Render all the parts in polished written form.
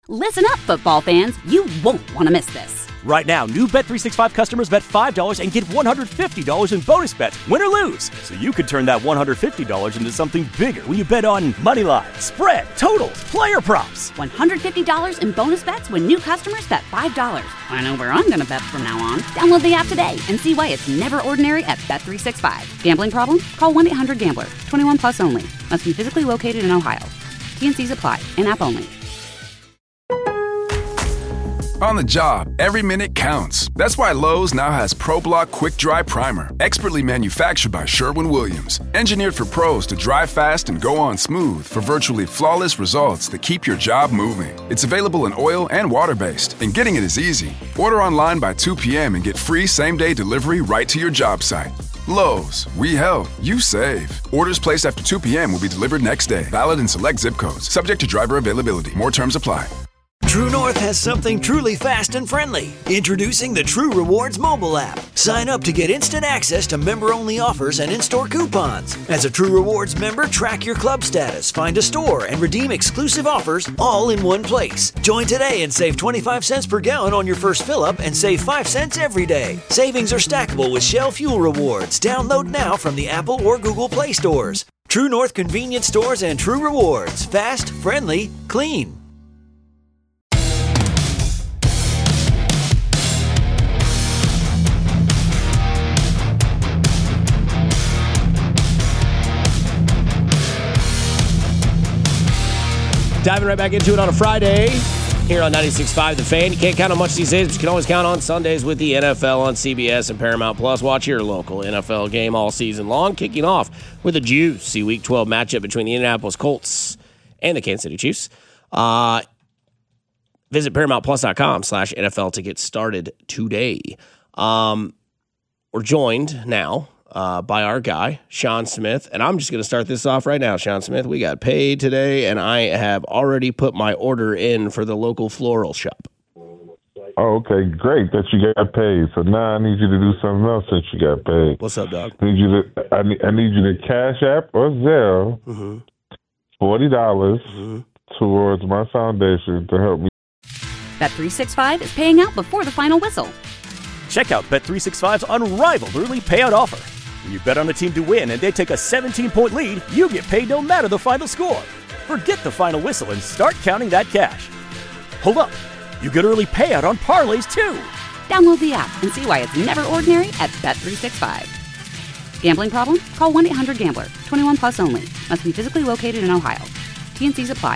Listen up, football fans. You won't want to miss this. Right now, new Bet365 customers bet $5 and get $150 in bonus bets, win or lose. So you could turn that $150 into something bigger when you bet on money line, spread, totals, player props. $150 in bonus bets when new customers bet $5. I know where I'm going to bet from now on. Download the app today and see why it's never ordinary at Bet365. Gambling problem? Call 1-800-GAMBLER. 21 plus only. Must be physically located in Ohio. T&Cs apply. In-app only. On the job, every minute counts. That's why Lowe's now has ProBlock Quick Dry Primer, expertly manufactured by Sherwin-Williams. Engineered for pros to dry fast and go on smooth for virtually flawless results that keep your job moving. It's available in oil and water-based, and getting it is easy. Order online by 2 p.m. and get free same-day delivery right to your job site. Lowe's, we help, you save. Orders placed after 2 p.m. will be delivered next day. Valid in select zip codes. Subject to driver availability. More terms apply. True North has something truly fast and friendly. Introducing the True Rewards mobile app. Sign up to get instant access to member-only offers and in-store coupons. As a True Rewards member, track your club status, find a store, and redeem exclusive offers all in one place. Join today and save 25 cents per gallon on your first fill-up and save 5 cents every day. Savings are stackable with Shell Fuel Rewards. Download now from the Apple or Google Play stores. True North convenience stores and True Rewards. Fast, friendly, clean. Diving right back into it on a Friday here on 96.5 The Fan. You can't count on much these days, but you can always count on Sundays with the NFL on CBS and Paramount Plus. Watch your local NFL game all season long, kicking off with a juicy Week 12 matchup between the Indianapolis Colts and the Kansas City Chiefs. Visit ParamountPlus.com/NFL to get started today. We're joined now by our guy, Sean Smith. And I'm just going to start this off right now, Sean Smith. We got paid today, and I have already put my order in for the local floral shop. Oh, okay, great that you got paid. So now I need you to do something else since you got paid. What's up, dog? I need you to Cash App or Zelle $40 towards my foundation to help me. Bet365 is paying out before the final whistle. Check out Bet365's unrivaled early payout offer. When you bet on a team to win and they take a 17-point lead, you get paid no matter the final score. Forget the final whistle and start counting that cash. Hold up. You get early payout on parlays, too. Download the app and see why it's never ordinary at Bet365. Gambling problem? Call 1-800-GAMBLER. 21 plus only. Must be physically located in Ohio. T&Cs apply.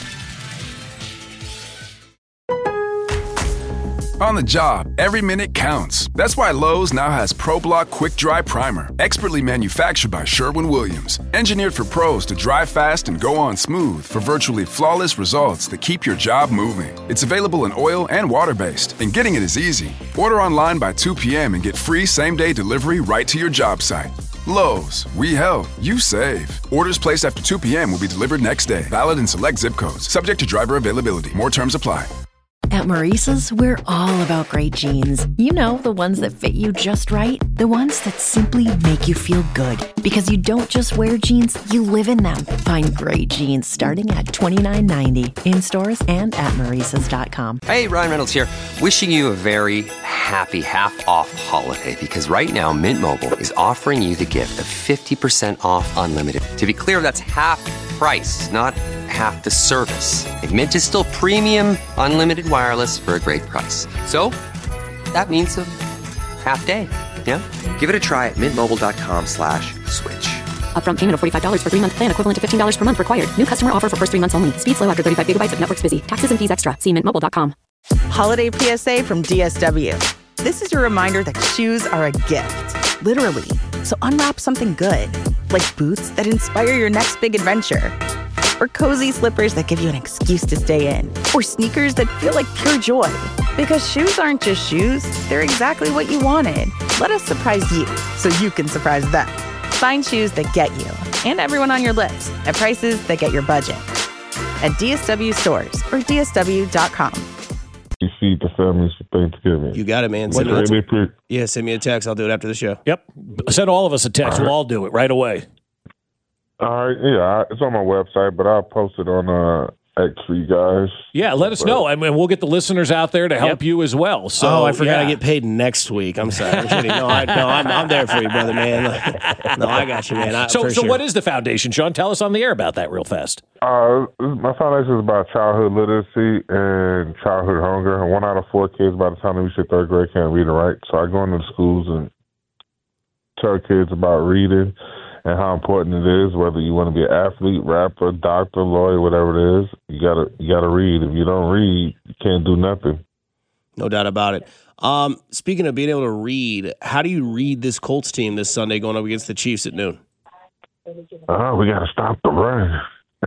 On the job, every minute counts. That's why Lowe's now has ProBlock Quick Dry Primer, expertly manufactured by Sherwin-Williams. Engineered for pros to dry fast and go on smooth for virtually flawless results that keep your job moving. It's available in oil and water-based, and getting it is easy. Order online by 2 p.m. and get free same-day delivery right to your job site. Lowe's, we help, you save. Orders placed after 2 p.m. will be delivered next day. Valid in select zip codes. Subject to driver availability. More terms apply. At Maurice's, we're all about great jeans. You know, the ones that fit you just right. The ones that simply make you feel good. Because you don't just wear jeans, you live in them. Find great jeans starting at $29.90 in stores and at Maurice's.com. Hey, Ryan Reynolds here. Wishing you a very happy half-off holiday. Because right now, Mint Mobile is offering you the gift of 50% off unlimited. To be clear, that's half price, not half the service. And Mint is still premium, unlimited wireless for a great price. So, that means a half day, yeah? Give it a try at mintmobile.com/switch. Upfront payment of $45 for 3-month plan, equivalent to $15 per month required. New customer offer for first 3 months only. Speed slow after 35 gigabytes if network's busy. Taxes and fees extra. See mintmobile.com. Holiday PSA from DSW. This is your reminder that shoes are a gift. Literally. So unwrap something good. Like boots that inspire your next big adventure. Or cozy slippers that give you an excuse to stay in. Or sneakers that feel like pure joy. Because shoes aren't just shoes, they're exactly what you wanted. Let us surprise you so you can surprise them. Find shoes that get you and everyone on your list at prices that get your budget. At DSW stores or DSW.com. You feed the families for Thanksgiving. You got it, man. Send me a text. I'll do it after the show. Yep. Send all of us a text. We'll all do it right away. All right. Yeah, it's on my website, but I'll post it on X for you guys. Yeah, let us know. I mean, we'll get the listeners out there to help you as well. So, I forgot I get paid next week. I'm sorry. I'm there for you, brother, man. No, I got you, man. So what is the foundation, Sean? Tell us on the air about that real fast. My foundation is about childhood literacy and childhood hunger. 1 out of 4 kids by the time they reach their 3rd grade can't read and write. So I go into the schools and tell kids about reading and how important it is, whether you want to be an athlete, rapper, doctor, lawyer, whatever it is. You gotta read. If you don't read, you can't do nothing. No doubt about it. Speaking of being able to read, how do you read this Colts team this Sunday going up against the Chiefs at noon? We got to stop the run.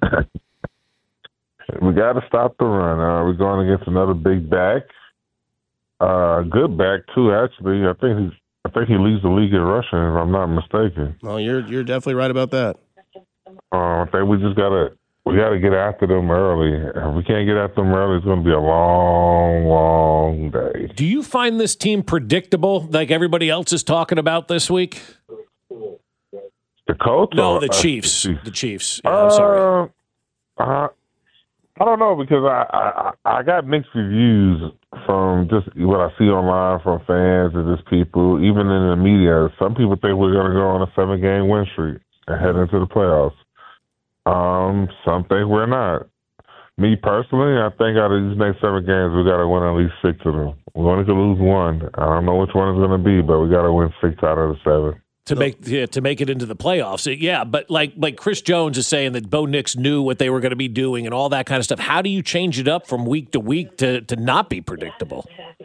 We got to stop the run. We're going against another big back. Good back, too, actually. I think he leads the league in rushing, if I'm not mistaken. Well, you're definitely right about that. I think we got to get after them early. If we can't get after them early, it's going to be a long, long day. Do you find this team predictable, like everybody else is talking about this week? The Colts? No, the Chiefs. The Chiefs. Yeah, I'm sorry. I don't know, because I got mixed reviews from just what I see online from fans and just people, even in the media. Some people think we're going to go on a 7-game win streak and head into the playoffs. Some think we're not. Me personally, I think out of these next 7 games, we got to win at least 6 of them. We're only going to lose 1. I don't know which one it's going to be, but we got to win 6 out of the 7. To make it into the playoffs. Yeah, but like Chris Jones is saying that Bo Nix knew what they were going to be doing and all that kind of stuff. How do you change it up from week to week to not be predictable?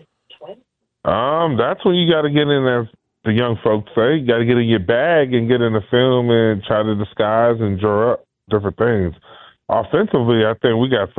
That's when you got to get in, as the young folks say. You got to get in your bag and get in the film and try to disguise and draw up different things. Offensively, I think we got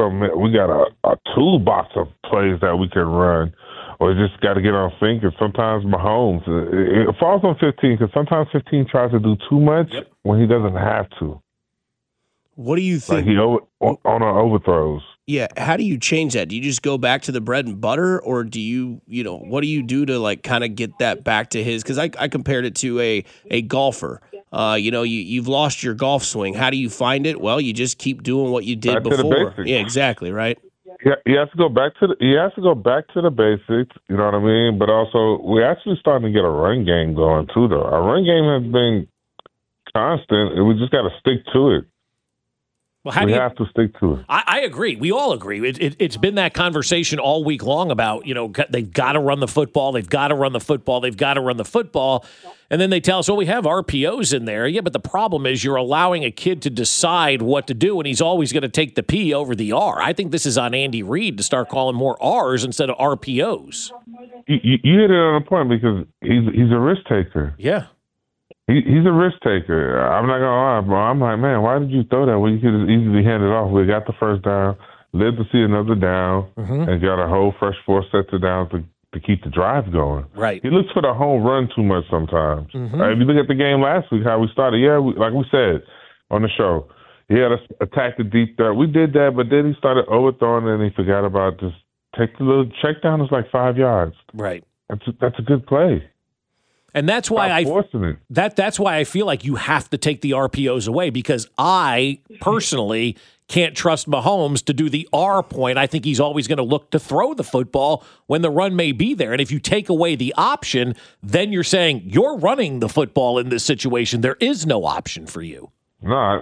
a toolbox of plays that we can run. Or just got to get on sync. And sometimes Mahomes, it falls on 15, because sometimes 15 tries to do too much when he doesn't have to. What do you think? Like he on our overthrows. Yeah, how do you change that? Do you just go back to the bread and butter, or do you what do you do to like kind of get that back to his? Because I compared it to a golfer. You've lost your golf swing. How do you find it? Well, you just keep doing what you did before. Yeah, exactly, right. Yeah, he has to go back to the basics. You know what I mean? But also, we're actually starting to get a run game going too. Though our run game has been constant, and we just got to stick to it. Well, we have to stick to it. I agree. We all agree. It's been that conversation all week long about, they've got to run the football. They've got to run the football. They've got to run the football. And then they tell us, we have RPOs in there. Yeah, but the problem is you're allowing a kid to decide what to do, and he's always going to take the P over the R. I think this is on Andy Reid to start calling more R's instead of RPOs. You hit it on a point, because he's a risk taker. Yeah. He's a risk taker. I'm not going to lie, bro. I'm like, man, why did you throw that when you could just easily hand it off? We got the first down, lived to see another down, and got a whole fresh 4 sets of downs to keep the drive going. Right. He looks for the home run too much sometimes. If you look at the game last week, how we started, like we said on the show, he had us attack the deep threat. We did that, but then he started overthrowing and he forgot about just take the little check down. It's like 5 yards. Right. That's a good play. And that's why that's why I feel like you have to take the RPOs away, because I personally can't trust Mahomes to do the R point. I think he's always going to look to throw the football when the run may be there. And if you take away the option, then you're saying you're running the football in this situation. There is no option for you. No,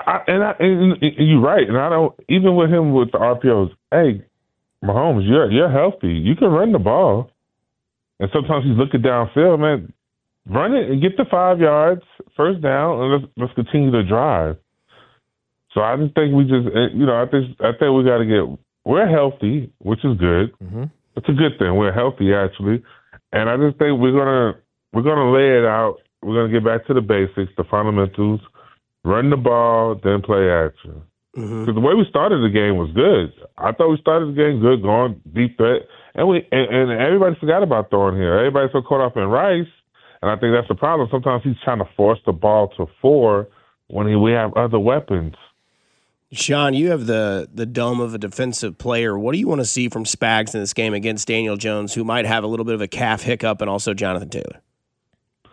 and you're right. And I don't, even with him with the RPOs, hey, Mahomes, you're healthy. You can run the ball. And sometimes he's looking downfield, man. Run it and get the 5 yards, first down, and let's continue to drive. So I just think I think we got to we're healthy, which is good. It's a good thing. We're healthy, actually. And I just think we're gonna lay it out. We're gonna get back to the basics, the fundamentals, run the ball, then play action. Because the way we started the game was good. I thought we started the game good, going deep threat. And everybody forgot about throwing here. Everybody's so caught up in Rice, and I think that's the problem. Sometimes he's trying to force the ball to 4 when we have other weapons. Sean, you have the dome of a defensive player. What do you want to see from Spags in this game against Daniel Jones, who might have a little bit of a calf hiccup, and also Jonathan Taylor?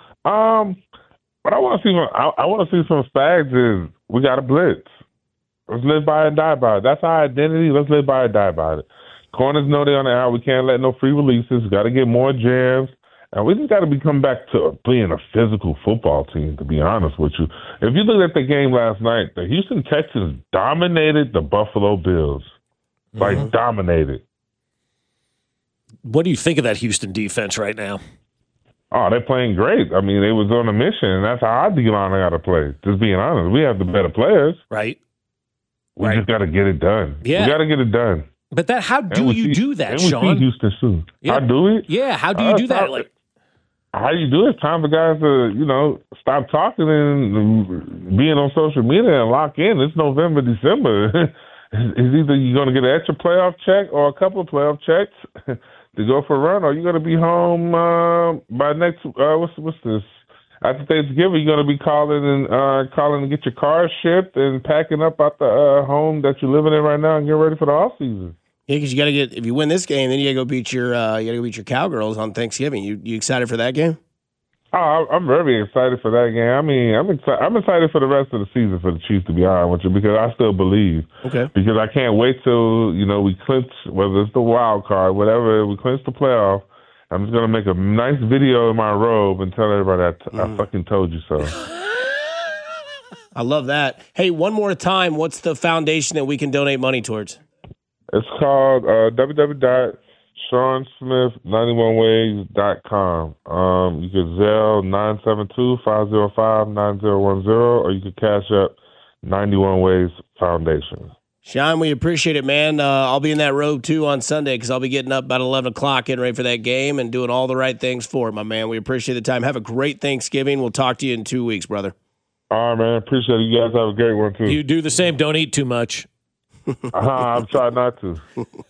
What I want to see from Spags is we got to blitz. Let's live by it and die by it. That's our identity. Let's live by it and die by it. Corners know they're on the out. We can't let no free releases. Got to get more jams. And we just got to become back to being a physical football team, to be honest with you. If you look at the game last night, the Houston Texans dominated the Buffalo Bills. Like, dominated. What do you think of that Houston defense right now? Oh, they're playing great. I mean, they was on a mission, and that's how our D-line got to play. Just being honest. We have the better players. Right. We just got to get it done. Yeah. We got to get it done. But how do you do that, Sean? And we see Houston soon. Yeah. How do we? Yeah, how do you do that? Like, how you do it? It's time for guys to, stop talking and being on social media and lock in. It's November, December. It's either you're going to get an extra playoff check or a couple of playoff checks to go for a run, or you're going to be home by next, what's this? After Thanksgiving, you're going to be calling to get your car shipped and packing up out the home that you're living in right now and get ready for the off season. Yeah, because you got to if you win this game, then you got to go beat your Cowgirls on Thanksgiving. You excited for that game? Oh, I'm very excited for that game. I mean, I'm excited for the rest of the season for the Chiefs, to be honest with you, because I still believe. Okay. Because I can't wait till we clinch, whether it's the wild card, whatever, we clinch the playoff. I'm just gonna make a nice video in my robe and tell everybody I fucking told you so. I love that. Hey, one more time, what's the foundation that we can donate money towards? It's called www.SeanSmith91ways.com. You can Zelle 972-505-9010, or you can cash up 91 Ways Foundation. Sean, we appreciate it, man. I'll be in that robe, too, on Sunday because I'll be getting up about 11 o'clock, getting ready for that game and doing all the right things for it, my man. We appreciate the time. Have a great Thanksgiving. We'll talk to you in 2 weeks, brother. All right, man. Appreciate it. You guys have a great one, too. You do the same. Don't eat too much. I'm trying not to.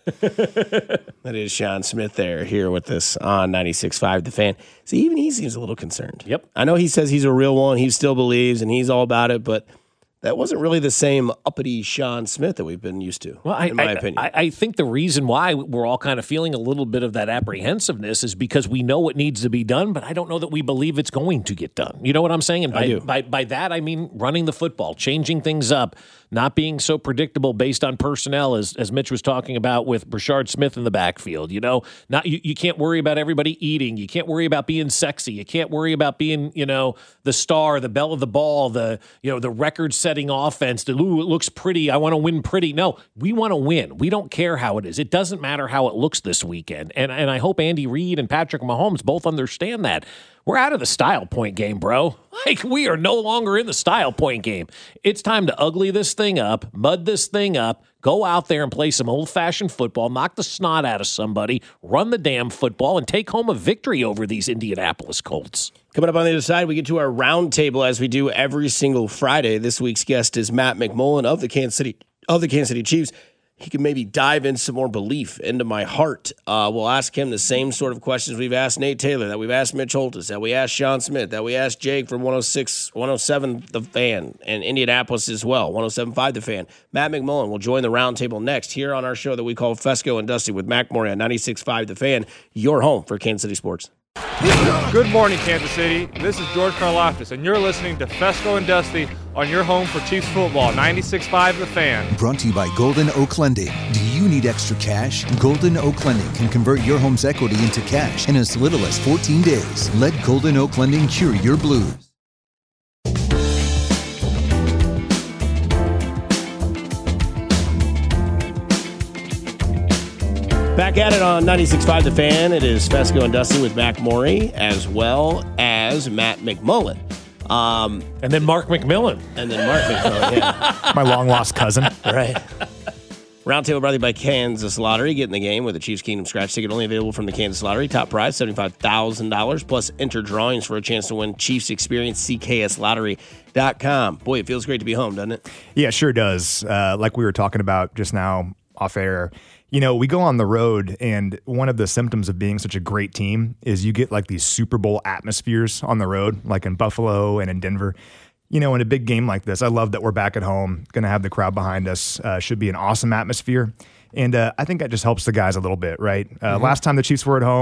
That is Sean Smith here with us on 96.5 The Fan. See, even he seems a little concerned. Yep. I know he says he's a real one. He still believes, and he's all about it, but that wasn't really the same uppity Sean Smith that we've been used to, in my opinion. I think the reason why we're all kind of feeling a little bit of that apprehensiveness is because we know what needs to be done, but I don't know that we believe it's going to get done. You know what I'm saying? And I do. By that, I mean running the football, changing things up, not being so predictable based on personnel as Mitch was talking about with Brashard Smith in the backfield. You can't worry about everybody eating. You can't worry about being sexy. You can't worry about being, the star, the belle of the ball, the record-setting offense. It looks pretty. I want to win pretty. No, we want to win. We don't care how it is. It doesn't matter how it looks this weekend. And I hope Andy Reid and Patrick Mahomes both understand that. We're out of the style point game, bro. Like, we are no longer in the style point game. It's time to ugly this thing up, mud this thing up, go out there and play some old-fashioned football, knock the snot out of somebody, run the damn football, and take home a victory over these Indianapolis Colts. Coming up on the other side, we get to our roundtable as we do every single Friday. This week's guest is Matt McMullen of the Kansas City Chiefs. He can maybe dive in some more belief into my heart. We'll ask him the same sort of questions we've asked Nate Taylor, that we've asked Mitch Holtis, that we asked Sean Smith, that we asked Jake from 107 The Fan, and Indianapolis as well, 107.5 The Fan. Matt McMullen will join the roundtable next here on our show that we call Fesco and Dusty with Mac Morey on 96.5 The Fan, your home for Kansas City sports. Good morning, Kansas City. This is George Karlaftis, and you're listening to Fesco and Dusty on your home for Chiefs football, 96.5 The Fan. Brought to you by Golden Oak Lending. Do you need extra cash? Golden Oak Lending can convert your home's equity into cash in as little as 14 days. Let Golden Oak Lending cure your blues. Back at it on 96.5 The Fan. It is Fesco and Dusty with Mac Morey as well as Matt McMullen. And then Mark McMillan. Yeah. My long-lost cousin. Right. Roundtable brought to you by Kansas Lottery. Get in the game with a Chiefs Kingdom scratch ticket only available from the Kansas Lottery. Top prize, $75,000, plus enter drawings for a chance to win Chiefs Experience, CKSLottery.com. Boy, it feels great to be home, doesn't it? Yeah, it sure does. Like we were talking about just now off air, we go on the road, and one of the symptoms of being such a great team is you get like these Super Bowl atmospheres on the road, like in Buffalo and in Denver. In a big game like this, I love that we're back at home, going to have the crowd behind us. Should be an awesome atmosphere. And I think that just helps the guys a little bit, right? Last time the Chiefs were at home,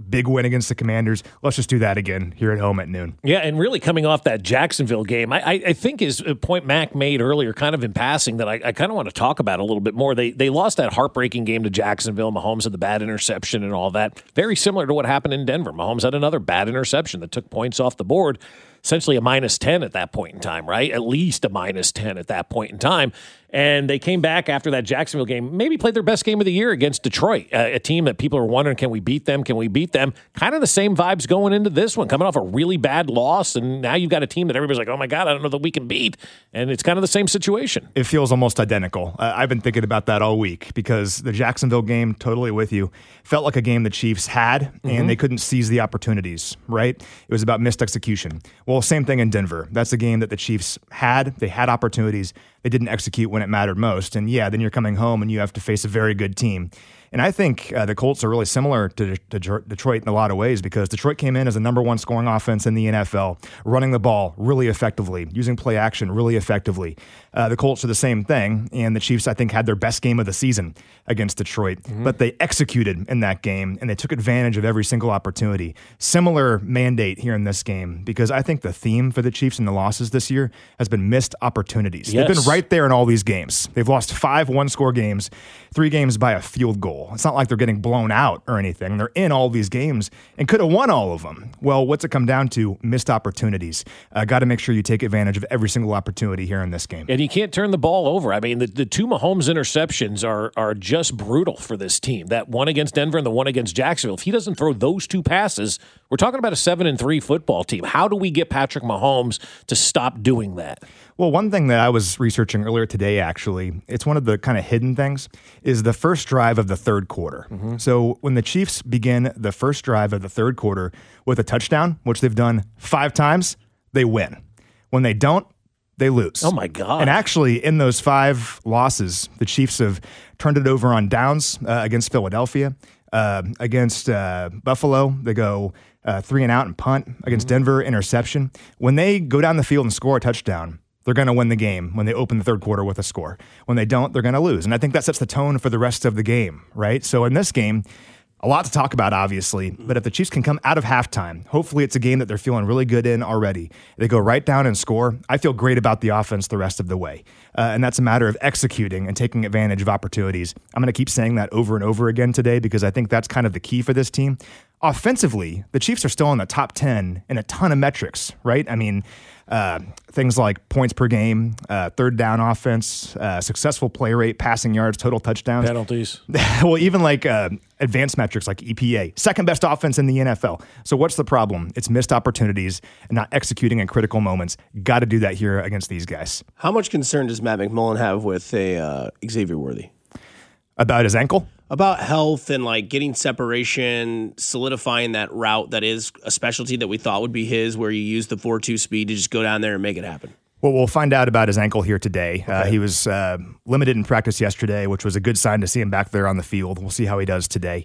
big win against the Commanders. Let's just do that again here at home at noon. Yeah, and really coming off that Jacksonville game, I think is a point Mac made earlier, kind of in passing, that I kind of want to talk about a little bit more. They lost that heartbreaking game to Jacksonville. Mahomes had the bad interception and all that. Very similar to what happened in Denver. Mahomes had another bad interception that took points off the board. Essentially a -10 at that point in time, right? At least a -10 at that point in time. And they came back after that Jacksonville game, maybe played their best game of the year against Detroit, a team that people are wondering, can we beat them? Can we beat them? Kind of the same vibes going into this one, coming off a really bad loss. And now you've got a team that everybody's like, oh my God, I don't know that we can beat. And it's kind of the same situation. It feels almost identical. I've been thinking about that all week because the Jacksonville game, totally with you, felt like a game the Chiefs had and they couldn't seize the opportunities, right? It was about missed execution. Well, same thing in Denver. That's a game that the Chiefs had. They had opportunities. They didn't execute when it mattered most. And yeah, then you're coming home and you have to face a very good team. And I think the Colts are really similar to Detroit in a lot of ways because Detroit came in as the number one scoring offense in the NFL, running the ball really effectively, using play action really effectively. The Colts are the same thing, and the Chiefs, I think, had their best game of the season against Detroit. But they executed in that game, and they took advantage of every single opportunity. Similar mandate here in this game because I think the theme for the Chiefs in the losses this year has been missed opportunities. Yes. They've been right there in all these games. They've lost 5 one-score games, 3 games by a field goal. It's not like they're getting blown out or anything. They're in all these games and could have won all of them. Well, what's it come down to? Missed opportunities. Got to make sure you take advantage of every single opportunity here in this game. And you can't turn the ball over. I mean, the 2 Mahomes interceptions are just brutal for this team. That one against Denver and the one against Jacksonville. If he doesn't throw those 2 passes, we're talking about a 7-3 football team. How do we get Patrick Mahomes to stop doing that? Well, one thing that I was researching earlier today, actually, it's one of the kind of hidden things, is the first drive of the third quarter. So when the Chiefs begin the first drive of the third quarter with a touchdown, which they've done 5 times, they win. When they don't, they lose. Oh, my God. And actually, in those 5 losses, the Chiefs have turned it over on downs against Philadelphia. Against Buffalo, they go 3 and out and punt. Against Denver, interception. When they go down the field and score a touchdown, they're going to win the game when they open the third quarter with a score. When they don't, they're going to lose. And I think that sets the tone for the rest of the game, right? So in this game, a lot to talk about, obviously, but if the Chiefs can come out of halftime, hopefully it's a game that they're feeling really good in already. They go right down and score. I feel great about the offense the rest of the way. And that's a matter of executing and taking advantage of opportunities. I'm going to keep saying that over and over again today because I think that's kind of the key for this team. Offensively, the Chiefs are still in the top 10 in a ton of metrics, right? I mean, things like points per game, third down offense, successful play rate, passing yards, total touchdowns. Penalties. Well, even like advanced metrics like EPA, second best offense in the NFL. So what's the problem? It's missed opportunities and not executing in critical moments. Got to do that here against these guys. How much concern does Matt McMullen have with Xavier Worthy? About his ankle? About health and like getting separation, solidifying that route that is a specialty that we thought would be his, where you use the 4.2 speed to just go down there and make it happen. Well, we'll find out about his ankle here today. Okay. He was limited in practice yesterday, which was a good sign to see him back there on the field. We'll see how he does today.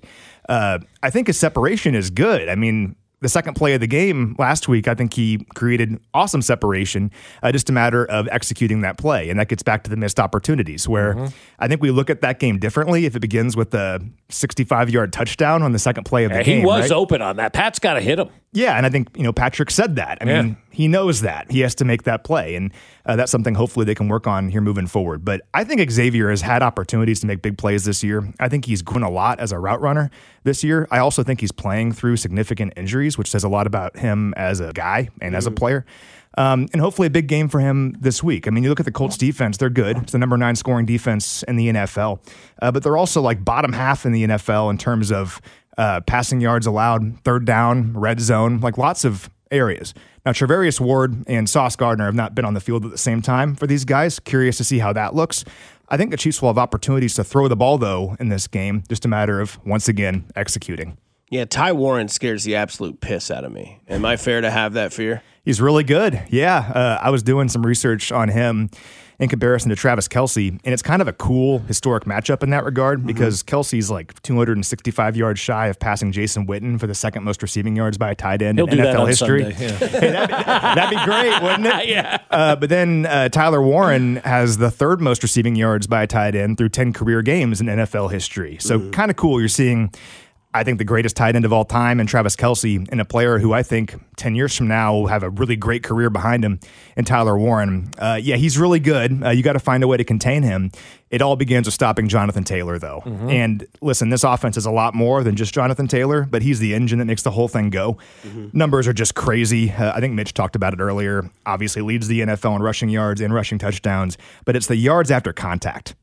I think his separation is good. I mean, the second play of the game last week, I think he created awesome separation, just a matter of executing that play. And that gets back to the missed opportunities where I think we look at that game differently if it begins with a 65-yard touchdown on the second play of the game. He was right? open on that. Pat's got to hit him. Yeah, and I think, Patrick said that. I mean, he knows that. He has to make that play, and that's something hopefully they can work on here moving forward. But I think Xavier has had opportunities to make big plays this year. I think he's grown a lot as a route runner this year. I also think he's playing through significant injuries, which says a lot about him as a guy and as a player. And hopefully a big game for him this week. I mean, you look at the Colts defense, they're good. It's the number 9 scoring defense in the NFL. But they're also like bottom half in the NFL in terms of passing yards allowed, third down, red zone, like lots of areas. Now, Charvarius Ward and Sauce Gardner have not been on the field at the same time for these guys. Curious to see how that looks. I think the Chiefs will have opportunities to throw the ball, though, in this game. Just a matter of, once again, executing. Yeah, Ty Warren scares the absolute piss out of me. Am I fair to have that fear? He's really good. Yeah, I was doing some research on him in comparison to Travis Kelce, and it's kind of a cool historic matchup in that regard because Kelce's like 265 yards shy of passing Jason Witten for the second most receiving yards by a tight end in NFL history. Hey, that'd be great, wouldn't it? Yeah. But then Tyler Warren has the third most receiving yards by a tight end through 10 career games in NFL history. So kind of cool. You're seeing I think the greatest tight end of all time, and Travis Kelce, and a player who I think 10 years from now will have a really great career behind him, and Tyler Warren. He's really good. You got to find a way to contain him. It all begins with stopping Jonathan Taylor, though. Mm-hmm. And listen, this offense is a lot more than just Jonathan Taylor, but he's the engine that makes the whole thing go. Mm-hmm. Numbers are just crazy. I think Mitch talked about it earlier. Obviously leads the NFL in rushing yards and rushing touchdowns, but it's the yards after contact.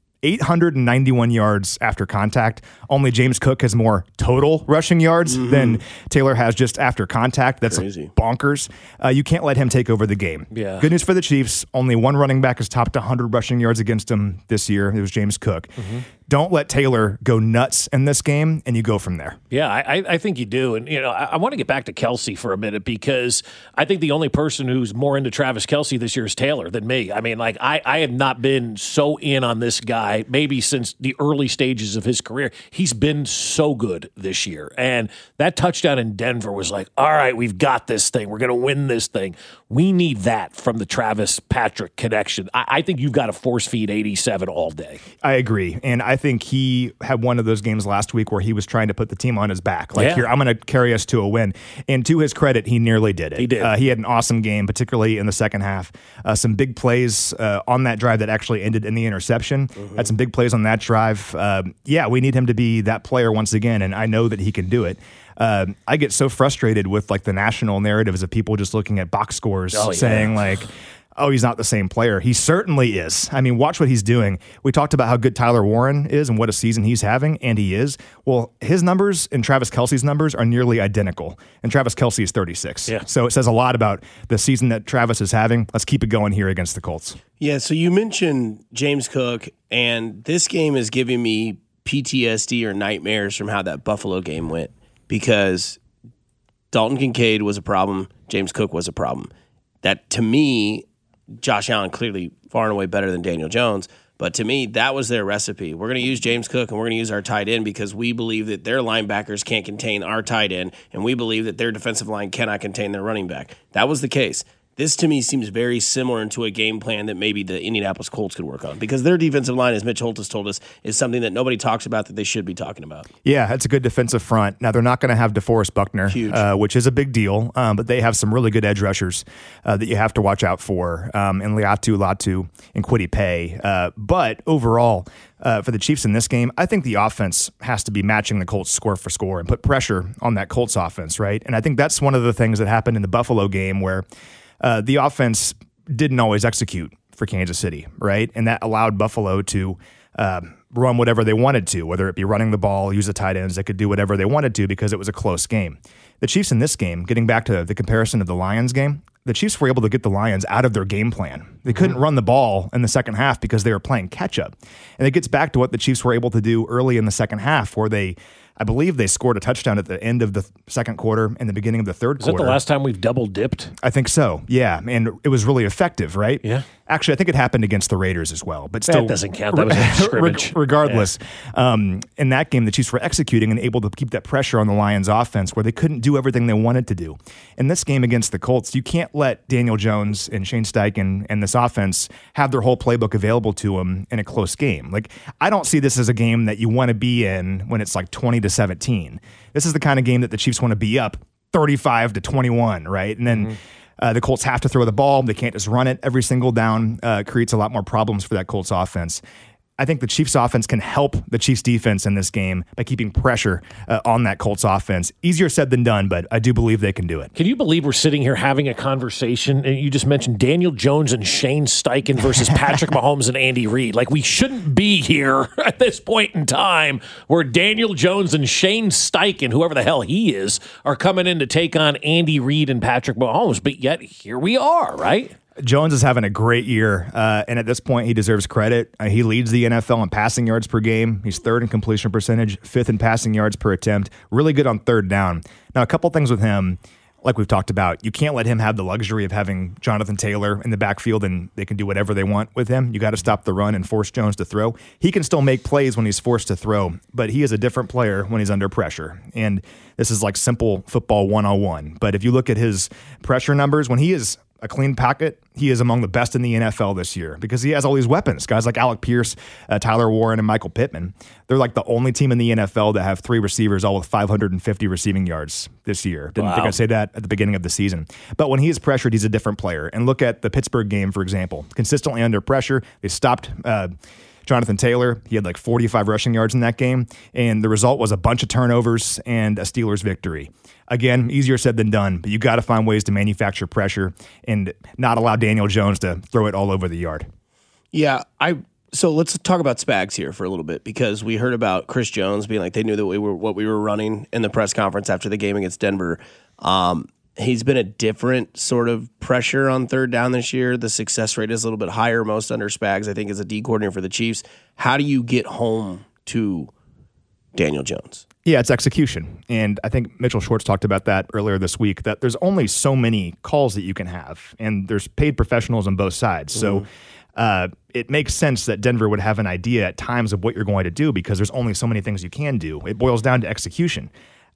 891 yards after contact. Only James Cook has more total rushing yards than Taylor has just after contact. That's bonkers. You can't let him take over the game. Yeah. Good news for the Chiefs. Only one running back has topped 100 rushing yards against him this year. It was James Cook. Mm-hmm. Don't let Taylor go nuts in this game, and you go from there. Yeah, I think you do. And, I want to get back to Kelce for a minute because I think the only person who's more into Travis Kelce this year is Taylor than me. I mean, I have not been so in on this guy maybe since the early stages of his career. He's been so good this year. And that touchdown in Denver was like, all right, we've got this thing. We're going to win this thing. We need that from the Travis-Patrick connection. I think you've got to force feed 87 all day. I agree. And I think he had one of those games last week where he was trying to put the team on his back. Here, I'm going to carry us to a win. And to his credit, he nearly did it. He did. He had an awesome game, particularly in the second half. Some big plays on that drive that actually ended in the interception. Mm-hmm. Had some big plays on that drive. We need him to be that player once again, and I know that he can do it. I get so frustrated with the national narratives of people just looking at box scores saying he's not the same player. He certainly is. I mean, watch what he's doing. We talked about how good Tyler Warren is and what a season he's having, and he is. Well, his numbers and Travis Kelce's numbers are nearly identical, and Travis Kelce is 36. Yeah. So it says a lot about the season that Travis is having. Let's keep it going here against the Colts. Yeah, so you mentioned James Cook, and this game is giving me PTSD or nightmares from how that Buffalo game went because Dalton Kincaid was a problem, James Cook was a problem. That, to me, Josh Allen clearly far and away better than Daniel Jones, but to me, that was their recipe. We're going to use James Cook and we're going to use our tight end because we believe that their linebackers can't contain our tight end, and we believe that their defensive line cannot contain their running back. That was the case. This, to me, seems very similar to a game plan that maybe the Indianapolis Colts could work on because their defensive line, as Mitch Holt has told us, is something that nobody talks about that they should be talking about. Yeah, that's a good defensive front. Now, they're not going to have DeForest Buckner, which is a big deal, but they have some really good edge rushers that you have to watch out for, and Latu, and Kwity Paye. But overall, for the Chiefs in this game, I think the offense has to be matching the Colts score for score and put pressure on that Colts offense, right? And I think that's one of the things that happened in the Buffalo game where the offense didn't always execute for Kansas City, right? And that allowed Buffalo to run whatever they wanted to, whether it be running the ball, use the tight ends. They could do whatever they wanted to because it was a close game. The Chiefs in this game, getting back to the comparison of the Lions game, the Chiefs were able to get the Lions out of their game plan. They couldn't run the ball in the second half because they were playing catch-up. And it gets back to what the Chiefs were able to do early in the second half where I believe they scored a touchdown at the end of the second quarter and the beginning of the third quarter. Is that the last time we've double dipped? I think so, yeah. And it was really effective, right? Yeah. Actually, I think it happened against the Raiders as well. But still, that doesn't count. That was a scrimmage. Regardless, in that game, the Chiefs were executing and able to keep that pressure on the Lions offense where they couldn't do everything they wanted to do. In this game against the Colts, you can't let Daniel Jones and Shane Steichen and this offense have their whole playbook available to them in a close game. I don't see this as a game that you want to be in when it's 20-17. This is the kind of game that the Chiefs want to be up 35-21, right? And then the Colts have to throw the ball. They can't just run it every single down. Creates a lot more problems for that Colts offense. I think the Chiefs offense can help the Chiefs defense in this game by keeping pressure on that Colts offense. Easier said than done, but I do believe they can do it. Can you believe we're sitting here having a conversation and you just mentioned Daniel Jones and Shane Steichen versus Patrick Mahomes and Andy Reid? We shouldn't be here at this point in time where Daniel Jones and Shane Steichen, whoever the hell he is, are coming in to take on Andy Reid and Patrick Mahomes. But yet here we are, right? Jones is having a great year, and at this point, he deserves credit. He leads the NFL in passing yards per game. He's third in completion percentage, fifth in passing yards per attempt. Really good on third down. Now, a couple things with him, like we've talked about. You can't let him have the luxury of having Jonathan Taylor in the backfield, and they can do whatever they want with him. You got to stop the run and force Jones to throw. He can still make plays when he's forced to throw, but he is a different player when he's under pressure. And this is simple football 101. But if you look at his pressure numbers, when he is a clean pocket, he is among the best in the NFL this year because he has all these weapons. Guys like Alec Pierce, Tyler Warren, and Michael Pittman. They're like the only team in the NFL to have 3 receivers, all with 550 receiving yards this year. Didn't think I'd say that at the beginning of the season. But when he is pressured, he's a different player. And look at the Pittsburgh game, for example. Consistently under pressure, they stopped Jonathan Taylor. He had like 45 rushing yards in that game, and the result was a bunch of turnovers and a Steelers victory. Again, easier said than done, but you got to find ways to manufacture pressure and not allow Daniel Jones to throw it all over the yard. Yeah, so let's talk about Spags here for a little bit because we heard about Chris Jones being like they knew that what we were running in the press conference after the game against Denver. He's been a different sort of pressure on third down this year. The success rate is a little bit higher most under Spags, I think, as a D coordinator for the Chiefs. How do you get home to Daniel Jones? Yeah, it's execution. And I think Mitchell Schwartz talked about that earlier this week, that there's only so many calls that you can have, and there's paid professionals on both sides. So it makes sense that Denver would have an idea at times of what you're going to do because there's only so many things you can do. It boils down to execution.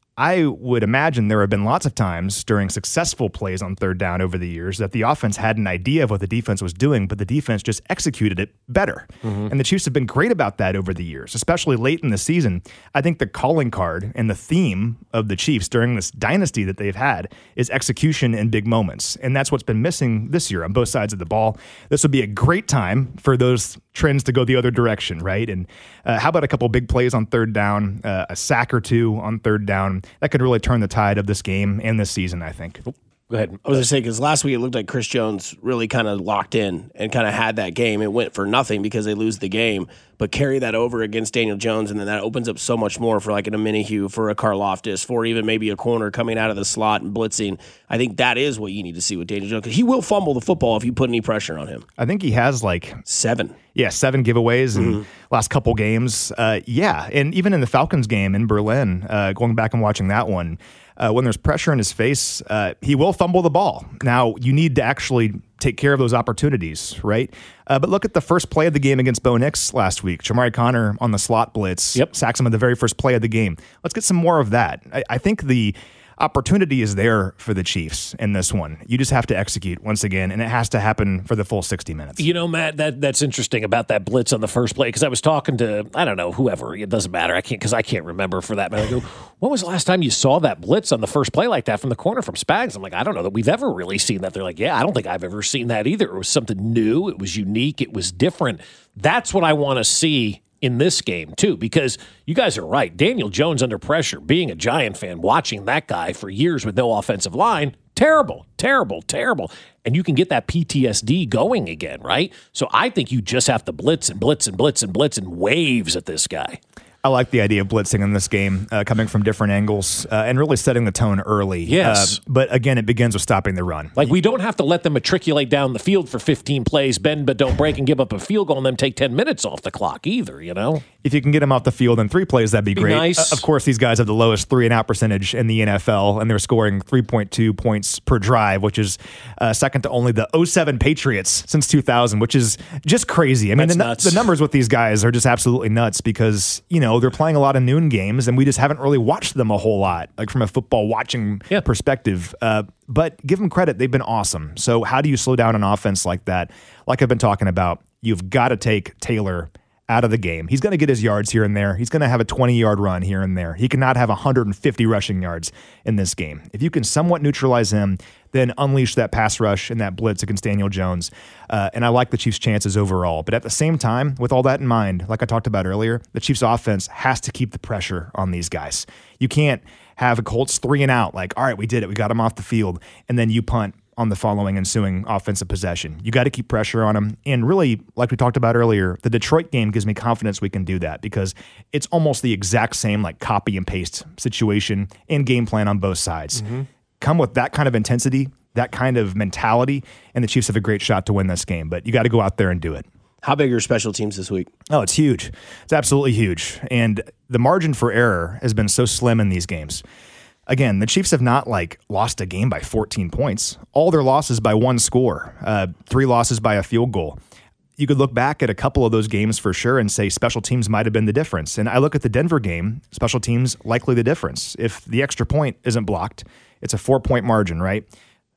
I would imagine there have been lots of times during successful plays on third down over the years that the offense had an idea of what the defense was doing, but the defense just executed it better. And the Chiefs have been great about that over the years, especially late in the season. I think the calling card and the theme of the Chiefs during this dynasty that they've had is execution in big moments. And that's what's been missing this year on both sides of the ball. This would be a great time for those trends to go the other direction, right? And how about a couple big plays on third down, a sack or 2 on third down? That could really turn the tide of this game and this season, I think. Go ahead. I was going to say, because last week it looked like Chris Jones really kind of locked in and kind of had that game. It went for nothing because they lose the game, but carry that over against Daniel Jones, and then that opens up so much more for like an Omenihu, for a Karlaftis, for even maybe a corner coming out of the slot and blitzing. I think that is what you need to see with Daniel Jones, because he will fumble the football if you put any pressure on him. I think he has like 7. Yeah, 7 giveaways in last couple games. Yeah, and even in the Falcons game in Berlin, going back and watching that one, when there's pressure in his face, he will fumble the ball. Now, you need to actually take care of those opportunities, right? But look at the first play of the game against Bo Nix last week. Shamari Connor on the slot blitz sacks him at the very first play of the game. Let's get some more of that. I think the opportunity is there for the Chiefs in this one. You just have to execute once again, and it has to happen for the full 60 minutes. You know, Matt, that's interesting about that blitz on the first play, because I was talking to, I don't know, whoever. It doesn't matter. I can't remember for that matter. I go, when was the last time you saw that blitz on the first play like that from the corner from Spags? I'm like, I don't know that we've ever really seen that. They're like, yeah, I don't think I've ever seen that either. It was something new. It was unique. It was different. That's what I want to see in this game, too, because you guys are right. Daniel Jones under pressure, being a Giant fan, watching that guy for years with no offensive line, terrible, terrible, terrible. And you can get that PTSD going again, right? So I think you just have to blitz and blitz and blitz and blitz and waves at this guy. I like the idea of blitzing in this game, coming from different angles and really setting the tone early. Yes. But again, it begins with stopping the run. Like, we don't have to let them matriculate down the field for 15 plays, bend but don't break, and give up a field goal and then take 10 minutes off the clock either, you know? If you can get them off the field in 3 plays, that'd be great. Nice. Of course, these guys have the lowest 3-and-out percentage in the NFL, and they're scoring 3.2 points per drive, which is second to only the 07 Patriots since 2000, which is just crazy. I mean, the numbers with these guys are just absolutely nuts because, you know, they're playing a lot of noon games, and we just haven't really watched them a whole lot, like from a football watching perspective. But give them credit. They've been awesome. So how do you slow down an offense like that? Like I've been talking about, you've got to take Taylor out of the game. He's going to get his yards here and there. He's going to have a 20-yard run here and there. He cannot have 150 rushing yards in this game. If you can somewhat neutralize him, then unleash that pass rush and that blitz against Daniel Jones. And I like the Chiefs' chances overall. But at the same time, with all that in mind, like I talked about earlier, the Chiefs' offense has to keep the pressure on these guys. You can't have a Colts 3-and-out, like, all right, we did it. We got him off the field. And then you punt on the following ensuing offensive possession. You got to keep pressure on them. And really, like we talked about earlier, the Detroit game gives me confidence we can do that because it's almost the exact same like copy and paste situation and game plan on both sides. Come with that kind of intensity, that kind of mentality, and the Chiefs have a great shot to win this game. But you got to go out there and do it. How big are special teams this week? Oh, it's huge. It's absolutely huge. And the margin for error has been so slim in these games. Again, the Chiefs have not lost a game by 14 points. All their losses by 1 score, 3 losses by a field goal. You could look back at a couple of those games for sure and say special teams might have been the difference. And I look at the Denver game, special teams likely the difference. If the extra point isn't blocked, it's a 4-point margin, right?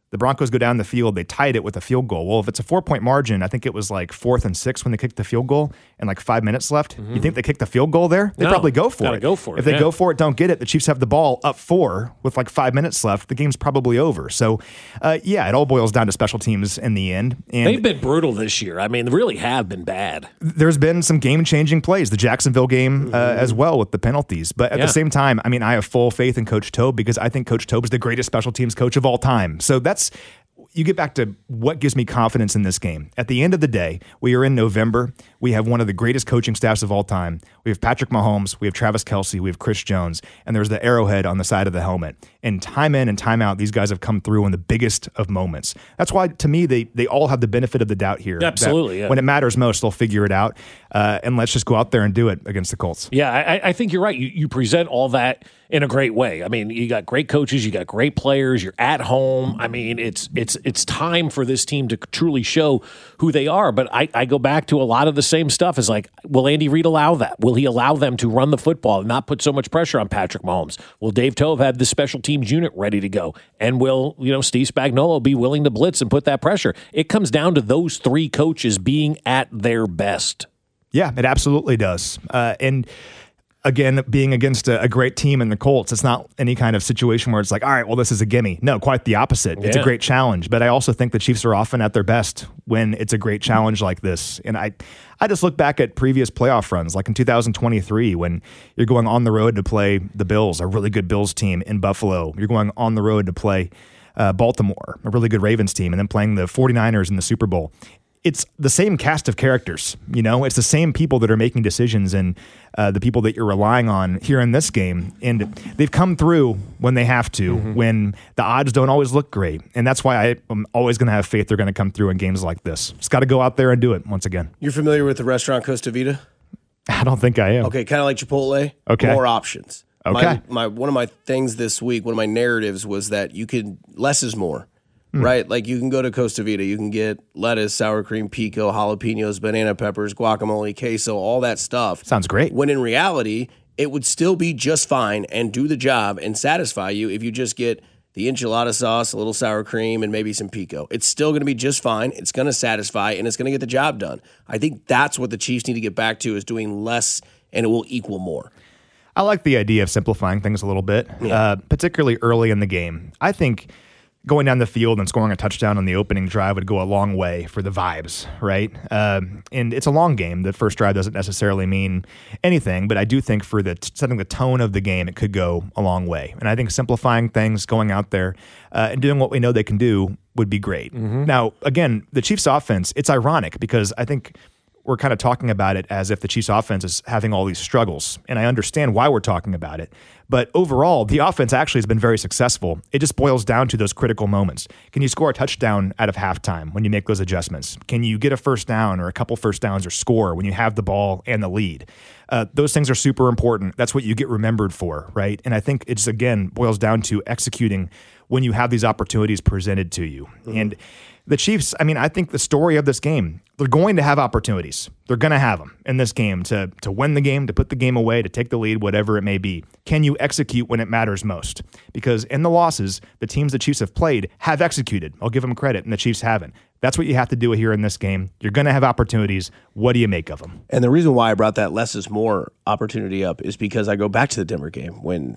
The Broncos go down the field. They tied it with a field goal. Well, if it's a 4-point margin, I think it was like 4th and 6 when they kicked the field goal and like 5 minutes left. Mm-hmm. You think they kicked the field goal there? They probably go for it. Go for it. If they go for it, don't get it. The Chiefs have the ball up 4 with like 5 minutes left. The game's probably over. So, it all boils down to special teams in the end. And they've been brutal this year. I mean, they really have been bad. There's been some game-changing plays. The Jacksonville game as well with the penalties. But at the same time, I mean, I have full faith in Coach Tobe because I think Coach Tobe is the greatest special teams coach of all time. So you get back to what gives me confidence in this game. At the end of the day, we are in November. We have one of the greatest coaching staffs of all time. We have Patrick Mahomes, we have Travis Kelce, we have Chris Jones, and there's the arrowhead on the side of the helmet. And time in and time out, these guys have come through in the biggest of moments. That's why, to me, they all have the benefit of the doubt here. Absolutely. When it matters most, they'll figure it out. And let's just go out there and do it against the Colts. Yeah, I think you're right. You present all that in a great way. I mean, you got great coaches, you got great players, you're at home. I mean, it's time for this team to truly show who they are. But I go back to a lot of the same stuff. Is like, will Andy Reid allow that? Will he allow them to run the football and not put so much pressure on Patrick Mahomes? Will Dave Tobe have the special teams unit ready to go? And will Steve Spagnuolo be willing to blitz and put that pressure? It comes down to those three coaches being at their best. Yeah, it absolutely does. And again, being against a great team in the Colts, it's not any kind of situation where it's like, all right, well, this is a gimme. No, quite the opposite. It's a great challenge. But I also think the Chiefs are often at their best when it's a great challenge like this. And I just look back at previous playoff runs, like in 2023, when you're going on the road to play the Bills, a really good Bills team in Buffalo. You're going on the road to play Baltimore, a really good Ravens team, and then playing the 49ers in the Super Bowl. It's the same cast of characters, it's the same people that are making decisions and the people that you're relying on here in this game. And they've come through when they have to, when the odds don't always look great. And that's why I'm always going to have faith they're going to come through in games like this. Just got to go out there and do it once again. You're familiar with the restaurant Costa Vida? I don't think I am. Okay, kind of like Chipotle. Okay. More options. Okay. One of my things this week, one of my narratives was that less is more. Right? Like you can go to Costa Vida, you can get lettuce, sour cream, pico, jalapenos, banana peppers, guacamole, queso, all that stuff. Sounds great. When in reality, it would still be just fine and do the job and satisfy you if you just get the enchilada sauce, a little sour cream, and maybe some pico. It's still going to be just fine. It's going to satisfy, and it's going to get the job done. I think that's what the Chiefs need to get back to, is doing less, and it will equal more. I like the idea of simplifying things a little bit, particularly early in the game. I think going down the field and scoring a touchdown on the opening drive would go a long way for the vibes, right? And it's a long game. The first drive doesn't necessarily mean anything, but I do think for setting the tone of the game, it could go a long way. And I think simplifying things, going out there and doing what we know they can do would be great. Now, again, the Chiefs offense, it's ironic because I think we're kind of talking about it as if the Chiefs offense is having all these struggles. And I understand why we're talking about it. But overall, the offense actually has been very successful. It just boils down to those critical moments. Can you score a touchdown out of halftime when you make those adjustments? Can you get a first down or a couple first downs or score when you have the ball and the lead? Those things are super important. That's what you get remembered for, right? And I think it just, again, boils down to executing when you have these opportunities presented to you. And the Chiefs, I think the story of this game, they're going to have opportunities. They're going to have them in this game to win the game, to put the game away, to take the lead, whatever it may be. Can you execute when it matters most? Because in the losses, the teams the Chiefs have played have executed. I'll give them credit, and the Chiefs haven't. That's what you have to do here in this game. You're going to have opportunities. What do you make of them? And the reason why I brought that less is more opportunity up is because I go back to the Denver game when,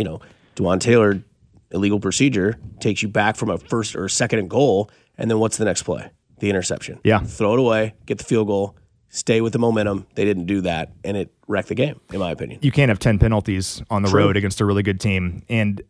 Dwan Taylor, illegal procedure, takes you back from a first or second and goal, and then what's the next play? The interception. Yeah. Throw it away, get the field goal, stay with the momentum. They didn't do that, and it wrecked the game, in my opinion. You can't have 10 penalties on the road against a really good team. And,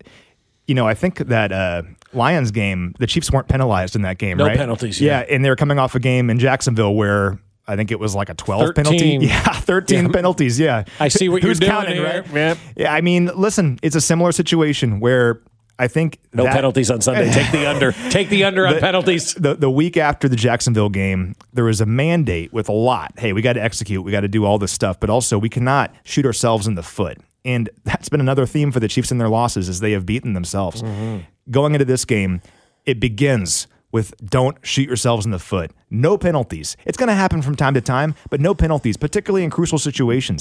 I think that Lions game, the Chiefs weren't penalized in that game, right? No penalties, yeah. And they were coming off a game in Jacksonville where I think it was like a 12 penalty. Yeah, 13 penalties, yeah. I see what you're doing counting, here. Right? Yeah, listen, it's a similar situation where I think no penalties on Sunday. Take the under. Take the under on penalties. The week after the Jacksonville game, there was a mandate with a lot. Hey, we got to execute. We got to do all this stuff. But also, we cannot shoot ourselves in the foot. And that's been another theme for the Chiefs in their losses as they have beaten themselves. Going into this game, it begins with don't shoot yourselves in the foot. No penalties. It's going to happen from time to time, but no penalties, particularly in crucial situations.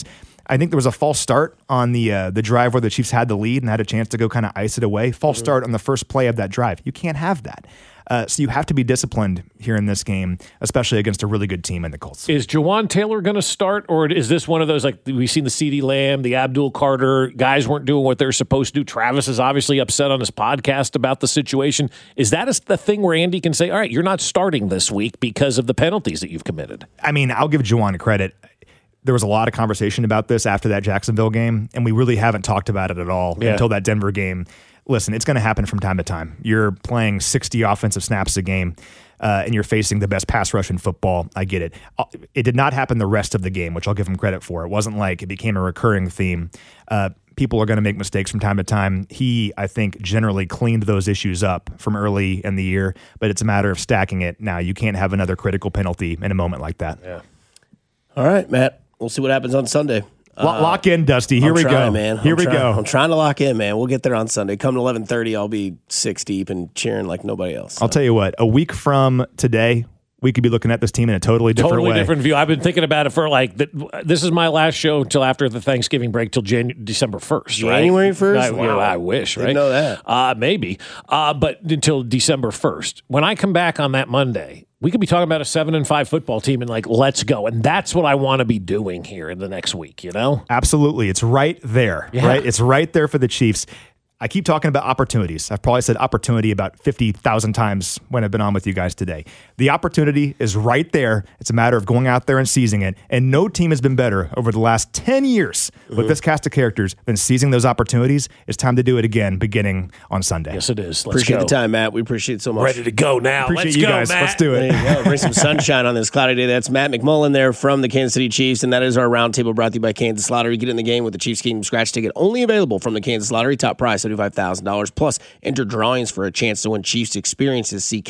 I think there was a false start on the drive where the Chiefs had the lead and had a chance to go kind of ice it away. False start on the first play of that drive. You can't have that. So you have to be disciplined here in this game, especially against a really good team in the Colts. Is Jawan Taylor going to start, or is this one of those, like we've seen the CeeDee Lamb, the Abdul Carter, guys weren't doing what they're supposed to do? Travis is obviously upset on his podcast about the situation. Is that the thing where Andy can say, all right, you're not starting this week because of the penalties that you've committed? I mean, I'll give Jawan credit. There was a lot of conversation about this after that Jacksonville game, and we really haven't talked about it at all until that Denver game. Listen, it's going to happen from time to time. You're playing 60 offensive snaps a game, and you're facing the best pass rush in football. I get it. It did not happen the rest of the game, which I'll give him credit for. It wasn't like it became a recurring theme. People are going to make mistakes from time to time. He, I think, generally cleaned those issues up from early in the year, but it's a matter of stacking it. Now, you can't have another critical penalty in a moment like that. Yeah. All right, Matt. We'll see what happens on Sunday. Lock in, Dusty. Here we go, man. Here we go. I'm trying to lock in, man. We'll get there on Sunday. Come to 11:30, I'll be 6 deep and cheering like nobody else. I'll tell you what. A week from today, we could be looking at this team in a totally different way. Different view. I've been thinking about it for this is my last show till after the Thanksgiving break till December 1st. January 1st? Wow. I wish, right? Didn't know that. Maybe. But until December 1st. When I come back on that Monday, we could be talking about a 7-5 football team and let's go. And that's what I want to be doing here in the next week, you know? Absolutely. It's right there, right? It's right there for the Chiefs. I keep talking about opportunities. I've probably said opportunity about 50,000 times when I've been on with you guys today. The opportunity is right there. It's a matter of going out there and seizing it. And no team has been better over the last 10 years with this cast of characters than seizing those opportunities. It's time to do it again beginning on Sunday. Yes, it is. Appreciate the time, Matt. We appreciate it so much. Ready to go now. Appreciate you guys. Matt. Let's do it. There you go. Bring some sunshine on this cloudy day. That's Matt McMullen there from the Kansas City Chiefs, and that is our roundtable brought to you by Kansas Lottery. Get in the game with the Chiefs Kingdom Scratch ticket, only available from the Kansas Lottery. Top prize, $75,000. Plus, enter drawings for a chance to win Chiefs experiences. See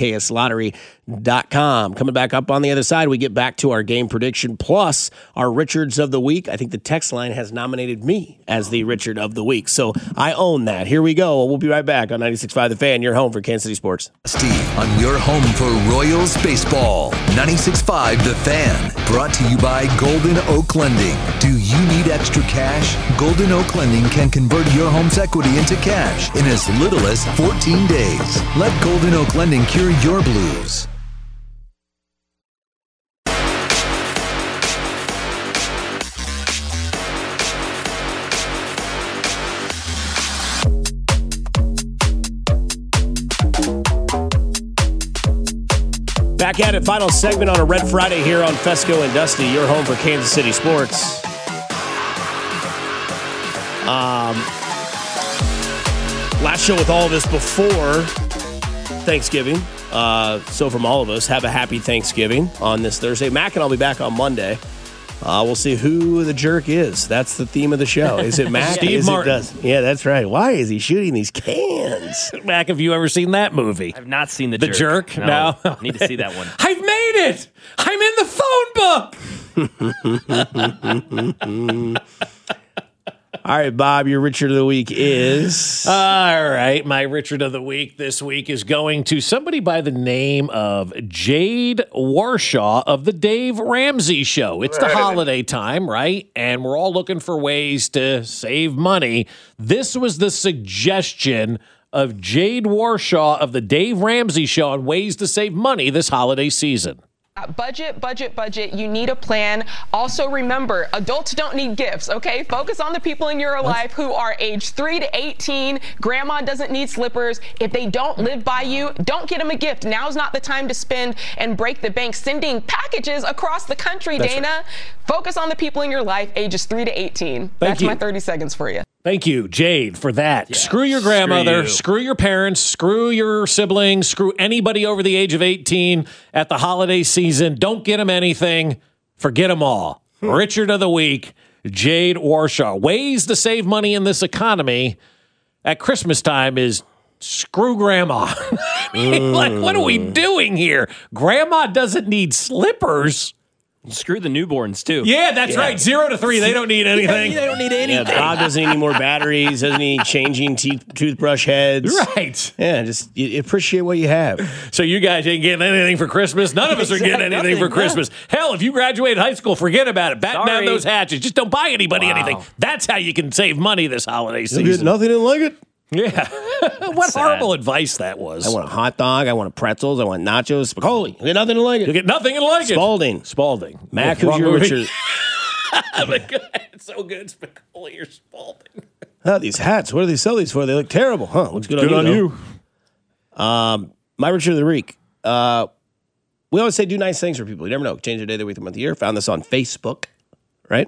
kslottery.com. Coming back up on the other side, we get back to our game prediction plus our Richards of the Week. I think the text line has nominated me as the Richard of the Week, so I own that. Here we go. We'll be right back on 96.5 The Fan, your home for Kansas City sports. Steve, on your home for Royals baseball. 96.5 The Fan, brought to you by Golden Oak Lending. Do you need extra cash? Golden Oak Lending can convert your home's equity into cash in as little as 14 days. Let Golden Oak Lending cure your blues. Back at it, final segment on a Red Friday here on Fesco and Dusty, your home for Kansas City sports. Last show with all of us before Thanksgiving. So from all of us, have a happy Thanksgiving on this Thursday. Mac and I'll be back on Monday. We'll see who the jerk is. That's the theme of the show. Is it Mac? Steve Martin. Yeah, that's right. Why is he shooting these cans? Mac, have you ever seen that movie? I've not seen The Jerk. No. Need to see that one. I've made it. I'm in the phone book. All right, Bob, your Richard of the Week is? All right, my Richard of the Week this week is going to somebody by the name of Jade Warshaw of the Dave Ramsey Show. It's the holiday time, right? And we're all looking for ways to save money. This was the suggestion of Jade Warshaw of the Dave Ramsey Show on ways to save money this holiday season. Budget. You need a plan. Also, remember, adults don't need gifts, okay? Focus on the people in your life who are age 3 to 18. Grandma doesn't need slippers. If they don't live by you, don't get them a gift. Now's not the time to spend and break the bank sending packages across the country, That's Dana. Right. Focus on the people in your life, ages 3 to 18. That's my 30 seconds for you. Thank you, Jade, for that. Yeah, screw your grandmother, screw your parents, screw your siblings, screw anybody over the age of 18 at the holiday season. Don't get them anything. Forget them all. Richard of the Week, Jade Warshaw. Ways to save money in this economy at Christmas time is screw grandma. I mean, what are we doing here? Grandma doesn't need slippers. Screw the newborns, too. Yeah, that's right. 0 to 3, they don't need anything. They don't need anything. Yeah, the dog doesn't need any more batteries, doesn't need changing toothbrush heads. Right. Yeah, just you appreciate what you have. So you guys ain't getting anything for Christmas. None of us are getting anything for Christmas. Hell, if you graduated high school, forget about it. Batten down those hatches. Just don't buy anybody anything. That's how you can save money this holiday season. You get nothing and like it? Yeah. What horrible advice that was. I want a hot dog. I want pretzels. I want nachos. Spicoli. You get nothing to like it. You get nothing and like Spalding. Spalding. Mac, who's your Richard? It's so good. Spicoli or Spalding. These hats. What do they sell these for? They look terrible. Huh? Looks good on you. My Richard of the Week. We always say do nice things for people. You never know. Change their day, their week, their month, the year. Found this on Facebook, right?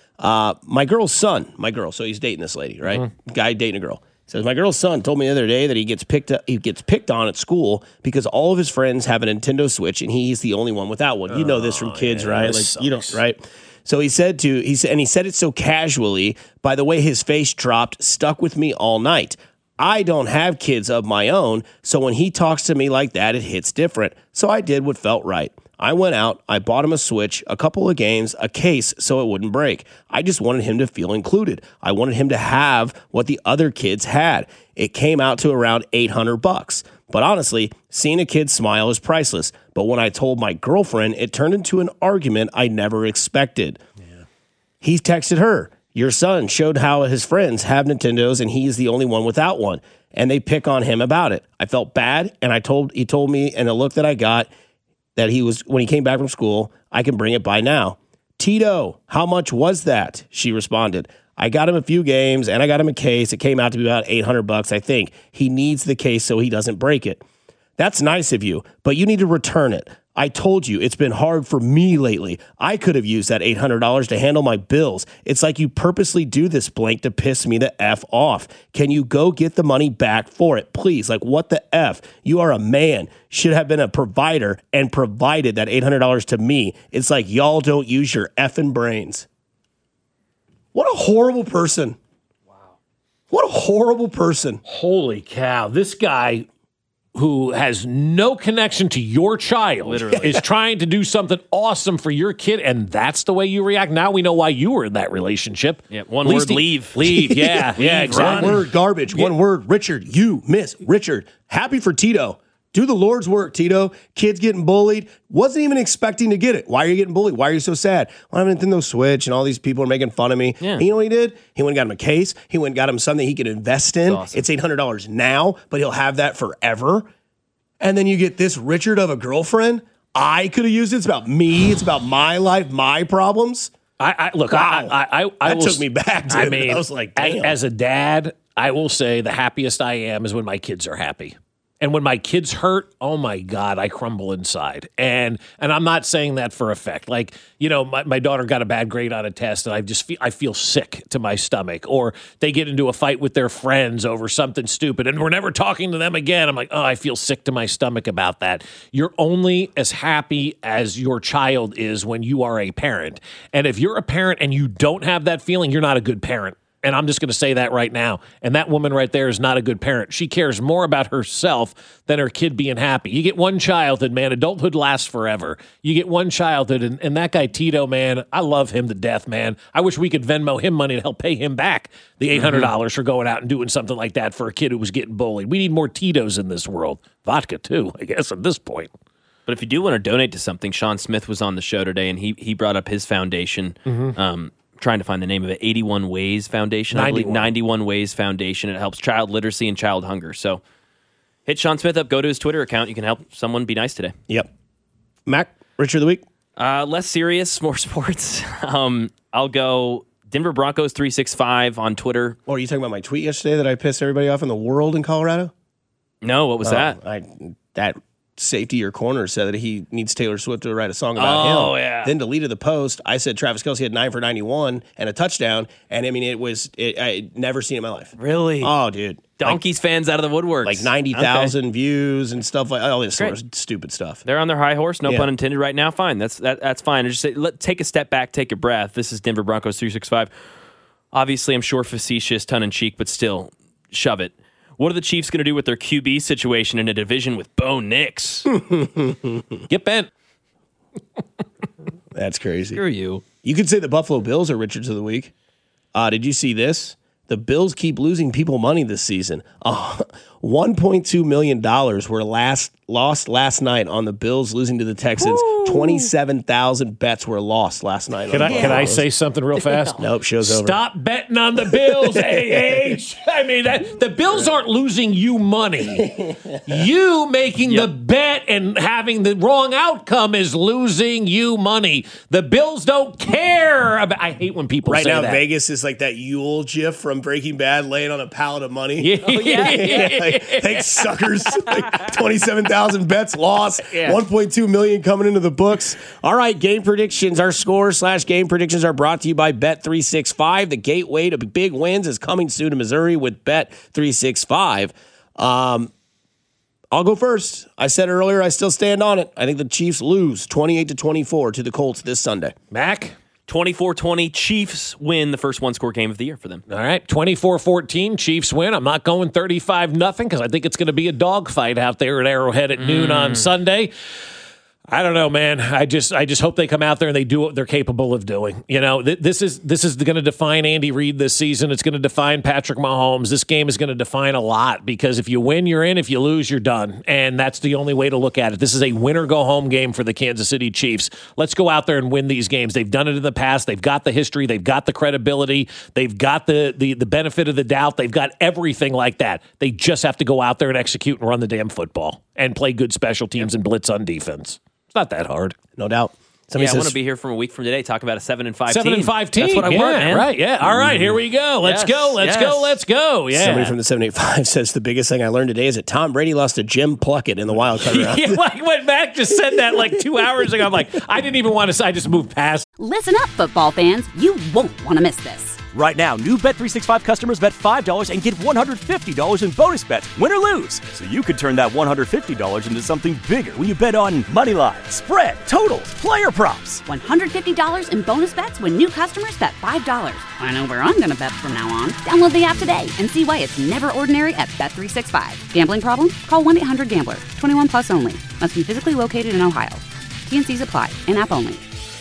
My girl's son. So he's dating this lady, right? Mm-hmm. Guy dating a girl. Says my girl's son told me the other day that he gets picked on at school because all of his friends have a Nintendo Switch and he's the only one without one. You know this from kids, right? Like you don't, right? So he said it so casually. By the way, his face dropped, stuck with me all night. I don't have kids of my own, so when he talks to me like that, it hits different. So I did what felt right. I went out, I bought him a Switch, a couple of games, a case so it wouldn't break. I just wanted him to feel included. I wanted him to have what the other kids had. It came out to around $800. But honestly, seeing a kid smile is priceless. But when I told my girlfriend, it turned into an argument I never expected. Yeah. He texted her, your son showed how his friends have Nintendos and he is the only one without one. And they pick on him about it. I felt bad, and he told me, and the look that I got, that when he came back from school, I can bring it by now. Tito, how much was that? She responded. I got him a few games and I got him a case. It came out to be about $800, I think. He needs the case so he doesn't break it. That's nice of you, but you need to return it. I told you it's been hard for me lately. I could have used that $800 to handle my bills. It's like you purposely do this blank to piss me the F off. Can you go get the money back for it, please? Like, what the F? You are a man. Should have been a provider and provided that $800 to me. It's like y'all don't use your effing brains. What a horrible person. Wow. What a horrible person. Holy cow. This guy who has no connection to your child is trying to do something awesome for your kid, and that's the way you react. Now we know why you were in that relationship. Yeah, one word, leave. Leave, yeah. Yeah, exactly. One word, garbage. One word, Richard. You miss Richard. Happy for Tito. Do the Lord's work, Tito. Kid's getting bullied. Wasn't even expecting to get it. Why are you getting bullied? Why are you so sad? Well, I have a Nintendo Switch, and all these people are making fun of me. Yeah. And you know what he did? He went and got him a case. He went and got him something he could invest in. Awesome. It's $800 now, but he'll have that forever. And then you get this Richard of a girlfriend. I could have used it. It's about me. It's about my life, my problems. Look, wow. that took me back, dude. I mean, I was like, damn. As a dad, I will say the happiest I am is when my kids are happy. And when my kids hurt, oh my God, I crumble inside. And I'm not saying that for effect. Like, you know, my daughter got a bad grade on a test, and I feel sick to my stomach. Or they get into a fight with their friends over something stupid, and we're never talking to them again. I'm like, oh, I feel sick to my stomach about that. You're only as happy as your child is when you are a parent. And if you're a parent and you don't have that feeling, you're not a good parent. And I'm just going to say that right now. And that woman right there is not a good parent. She cares more about herself than her kid being happy. You get one childhood, man. Adulthood lasts forever. You get one childhood. And that guy, Tito, man, I love him to death, man. I wish we could Venmo him money to help pay him back the $800 for going out and doing something like that for a kid who was getting bullied. We need more Titos in this world. Vodka, too, I guess, at this point. But if you do want to donate to something, Sean Smith was on the show today, and he brought up his foundation. Trying to find the name of it, 81 Ways Foundation. 91. I believe 91 Ways Foundation. It helps child literacy and child hunger. So hit Sean Smith up, go to his Twitter account. You can help someone be nice today. Yep. Mac, Richard of the Week? Less serious, more sports. I'll go Denver Broncos 365 on Twitter. Oh, are you talking about my tweet yesterday that I pissed everybody off in the world in Colorado? No, what was that? That safety or corner said that he needs Taylor Swift to write a song about him. Oh, yeah. Then deleted the post. I said Travis Kelce had 9 for 91 and a touchdown. And I mean, I never seen it in my life. Really? Oh, dude. Donkeys fans out of the woodworks. Like 90,000 views and stuff like all this sort of stupid stuff. They're on their high horse, no pun intended right now. Fine. That's fine. I just say, take a step back, take a breath. This is Denver Broncos 365. Obviously, I'm sure facetious, tongue-in-cheek, but still, shove it. What are the Chiefs going to do with their QB situation in a division with Bo Nix? Get bent. That's crazy. Screw you. You could say the Buffalo Bills are Richards of the Week. Did you see this? The Bills keep losing people money this season. $1.2 million were lost last night on the Bills losing to the Texans. 27,000 bets were lost last night. Can I say something real fast? Nope, show's over. Stop betting on the Bills, AH. I mean, the Bills aren't losing you money. You making the bet and having the wrong outcome is losing you money. The Bills don't care about. I hate when people say now, that. Vegas is like that Yule GIF from Breaking Bad laying on a pallet of money. Yeah. Like, thanks, suckers. Like 27,000 bets lost. Yeah. 1.2 million coming into the books. All right, game predictions. Our scores/game predictions are brought to you by Bet365. The gateway to big wins is coming soon to Missouri with Bet365. I'll go first. I said earlier, I still stand on it. I think the Chiefs lose 28-24 to the Colts this Sunday. Mac? 24-20, Chiefs win the first one-score game of the year for them. All right, 24-14, Chiefs win. I'm not going 35-0 because I think it's going to be a dogfight out there at Arrowhead at noon on Sunday. I don't know, man. I just hope they come out there and they do what they're capable of doing. You know, this is going to define Andy Reid this season. It's going to define Patrick Mahomes. This game is going to define a lot because if you win, you're in. If you lose, you're done. And that's the only way to look at it. This is a win-or-go-home game for the Kansas City Chiefs. Let's go out there and win these games. They've done it in the past. They've got the history. They've got the credibility. They've got the benefit of the doubt. They've got everything like that. They just have to go out there and execute and run the damn football and play good special teams and blitz on defense. Not that hard, no doubt. I want to be here from a week from today. Talk about a 7-5 team. 7-5 team. That's what I want, man. Right? Yeah. All right. Here we go. Let's go. Yeah. Somebody from the 785 says the biggest thing I learned today is that Tom Brady lost to Jim Plunkett in the wild card round. Yeah, like when Mac just said that like 2 hours ago. I'm like, I didn't even want to say. I just moved past. Listen up, football fans. You won't want to miss this. Right now, new Bet365 customers bet $5 and get $150 in bonus bets, win or lose. So you could turn that $150 into something bigger when you bet on money line, spread, totals, player props. $150 in bonus bets when new customers bet $5. I know where I'm going to bet from now on. Download the app today and see why it's never ordinary at Bet365. Gambling problem? Call 1-800-GAMBLER. 21 plus only. Must be physically located in Ohio. T&Cs apply. In-app only.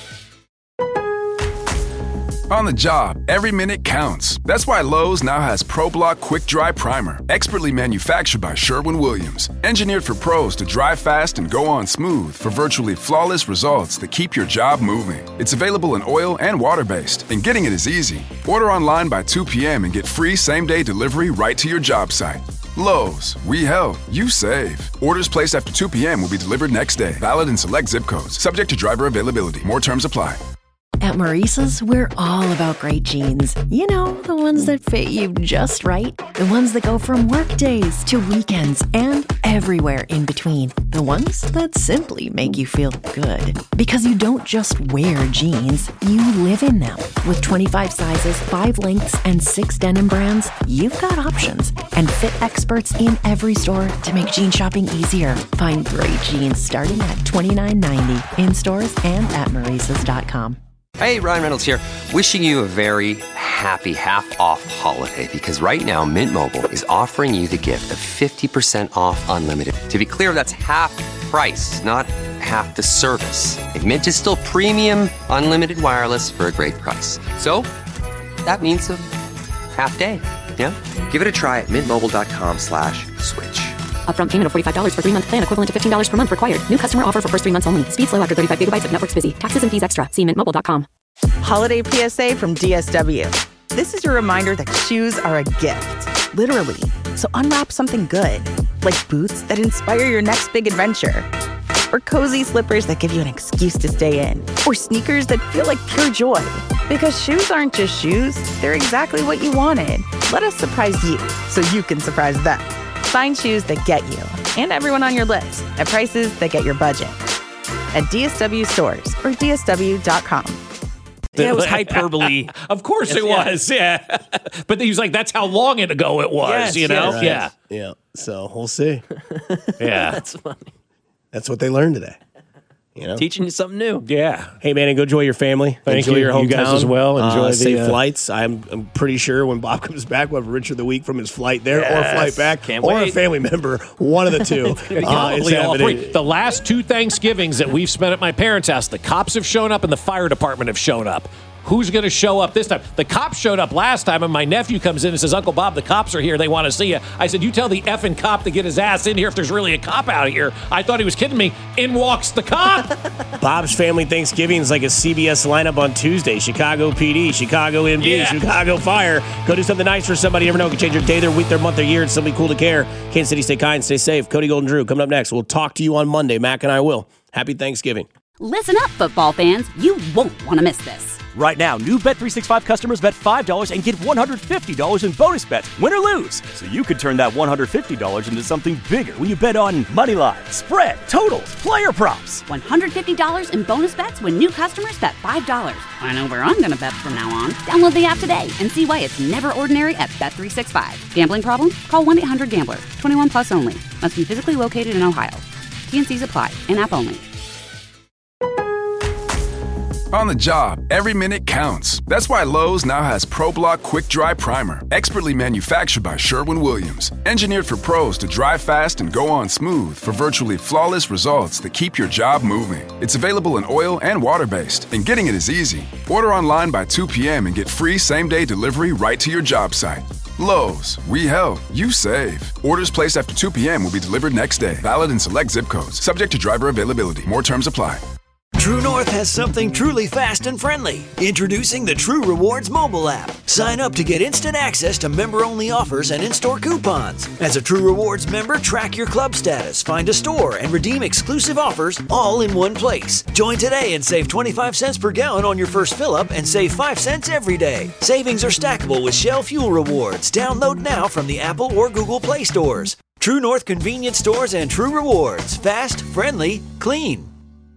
On the job, every minute counts. That's why Lowe's now has ProBlock Quick Dry Primer, expertly manufactured by Sherwin-Williams. Engineered for pros to dry fast and go on smooth for virtually flawless results that keep your job moving. It's available in oil and water-based, and getting it is easy. Order online by 2 p.m. and get free same-day delivery right to your job site. Lowe's, we help, you save. Orders placed after 2 p.m. will be delivered next day. Valid in select zip codes. Subject to driver availability. More terms apply. At Maurice's, we're all about great jeans. You know, the ones that fit you just right. The ones that go from work days to weekends and everywhere in between. The ones that simply make you feel good. Because you don't just wear jeans, you live in them. With 25 sizes, 5 lengths, and 6 denim brands, you've got options. And fit experts in every store to make jean shopping easier. Find great jeans starting at $29.90 in stores and at Maurice's.com. Hey, Ryan Reynolds here, wishing you a very happy half-off holiday because right now Mint Mobile is offering you the gift of 50% off unlimited. To be clear, that's half price, not half the service. And Mint is still premium unlimited wireless for a great price. So, that means a half day, yeah? Give it a try at mintmobile.com/switch. Upfront payment of $45 for 3-month plan, equivalent to $15 per month required. New customer offer for first 3 months only. Speed slow after 35 gigabytes if network's busy. Taxes and fees extra. See mintmobile.com. Holiday PSA from DSW. This is your reminder that shoes are a gift, literally. So unwrap something good, like boots that inspire your next big adventure, or cozy slippers that give you an excuse to stay in, or sneakers that feel like pure joy. Because shoes aren't just shoes, they're exactly what you wanted. Let us surprise you so you can surprise them. Find shoes that get you and everyone on your list at prices that get your budget. At DSW stores or DSW.com. Yeah, it was hyperbole. Of course it was, yeah. But he was like, that's how long ago it was, Yes, you know? yes. Yeah. Yeah. So we'll see. Yeah. That's funny. That's what they learned today. Teaching you something new. Yeah. Hey, man, and go enjoy your family. Thank enjoy you. your hometown. You guys as well. Enjoy safe flights. I'm pretty sure when Bob comes back, we'll have Richard of the Week from his flight there or flight back. Can't or wait. a family member. One of the two. All three. The last 2 Thanksgivings that we've spent at my parents' house, the cops have shown up and the fire department have shown up. Who's going to show up this time? The cops showed up last time, and my nephew comes in and says, Uncle Bob, the cops are here. They want to see you. I said, you tell the effing cop to get his ass in here if there's really a cop out here. I thought he was kidding me. In walks the cop. Bob's Family Thanksgiving is like a CBS lineup on Tuesday. Chicago PD, Chicago MD, Chicago Fire. Go do something nice for somebody. You never know. It can change your day, their week, their month, their year. It's somebody cool to care. Kansas City, stay kind, stay safe. Cody Golden Drew coming up next. We'll talk to you on Monday. Mac and I will. Happy Thanksgiving. Listen up, football fans. You won't want to miss this. Right now, new Bet365 customers bet $5 and get $150 in bonus bets, win or lose. So you could turn that $150 into something bigger when you bet on money line, spread, totals, player props. $150 in bonus bets when new customers bet $5. I know where I'm going to bet from now on. Download the app today and see why it's never ordinary at Bet365. Gambling problem? Call 1-800-GAMBLER. 21 plus only. Must be physically located in Ohio. T&Cs apply. In-app only. On the job, every minute counts. That's why Lowe's now has ProBlock Quick Dry Primer, expertly manufactured by Sherwin-Williams. Engineered for pros to dry fast and go on smooth for virtually flawless results that keep your job moving. It's available in oil and water-based, and getting it is easy. Order online by 2 p.m. and get free same-day delivery right to your job site. Lowe's, we help, you save. Orders placed after 2 p.m. will be delivered next day. Valid in select zip codes. Subject to driver availability. More terms apply. True North has something truly fast and friendly. Introducing the True Rewards mobile app. Sign up to get instant access to member-only offers and in-store coupons. As a True Rewards member, track your club status, find a store, and redeem exclusive offers all in one place. Join today and save 25 cents per gallon on your first fill-up and save 5 cents every day. Savings are stackable with Shell Fuel Rewards. Download now from the Apple or Google Play stores. True North convenience stores and True Rewards. Fast, friendly, clean.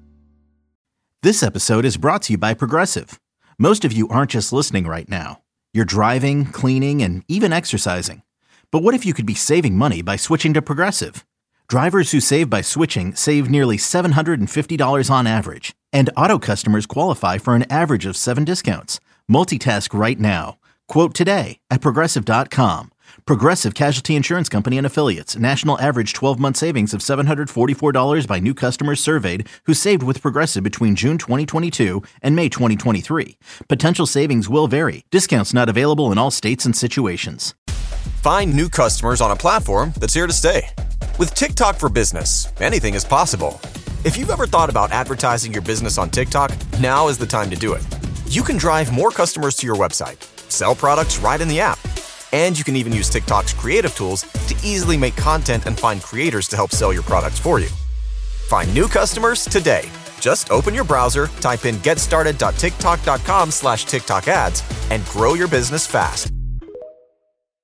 This episode is brought to you by Progressive. Most of you aren't just listening right now. You're driving, cleaning, and even exercising. But what if you could be saving money by switching to Progressive? Drivers who save by switching save nearly $750 on average. And auto customers qualify for an average of 7 discounts. Multitask right now. Quote today at Progressive.com. Progressive Casualty Insurance Company and Affiliates. National average 12-month savings of $744 by new customers surveyed who saved with Progressive between June 2022 and May 2023. Potential savings will vary. Discounts not available in all states and situations. Find new customers on a platform that's here to stay. With TikTok for Business, anything is possible. If you've ever thought about advertising your business on TikTok, now is the time to do it. You can drive more customers to your website, sell products right in the app, and you can even use TikTok's creative tools to easily make content and find creators to help sell your products for you. Find new customers today. Just open your browser, type in getstarted.tiktok.com/TikTok ads, and grow your business fast.